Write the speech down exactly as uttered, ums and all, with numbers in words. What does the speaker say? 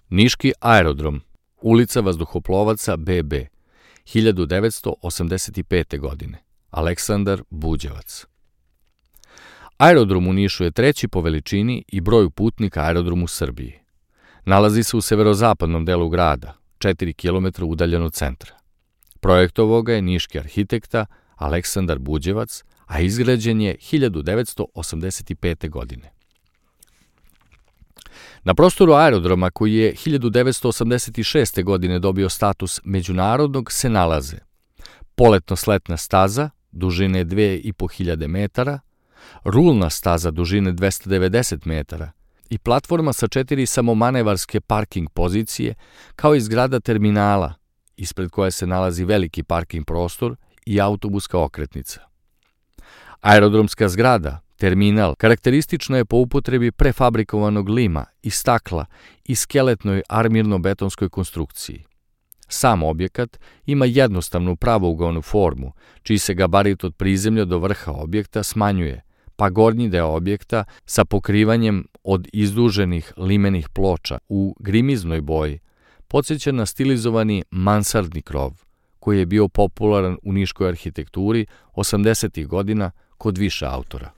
Niški aerodrom, ulica vazduhoplovaca be be, hiljadu devetsto osamdeset pete. godine, Aleksandar Buđevac. Aerodrom u Nišu je treći po veličini i broju putnika aerodrom u Srbiji. Nalazi se u severozapadnom delu grada, četiri kilometra udaljen od centra. Projektovao ga je niški arhitekta Aleksandar Buđevac, a izgrađen je hiljadu devetsto osamdeset pete. godine. Na prostoru aerodroma, koji je hiljadu devetsto osamdeset šeste. godine dobio status međunarodnog, se nalaze poletno-sletna staza dužine dve i po hiljade metara, rulna staza dužine dvesta devedeset metara i platforma sa četiri samomanevarske parking pozicije, kao i zgrada terminala, ispred koje se nalazi veliki parking prostor i autobuska okretnica. Aerodromska zgrada, terminal, karakteristična je po upotrebi prefabrikovanog lima i stakla i skeletnoj armirno-betonskoj konstrukciji. Sam objekat ima jednostavnu pravougaonu formu, čiji se gabarit od prizemlja do vrha objekta smanjuje, pa gornji deo objekta sa pokrivanjem od izduženih limenih ploča u grimiznoj boji podsjeća na stilizovani mansardni krov, koji je bio popularan u niškoj arhitekturi osamdesetih godina kod više autora.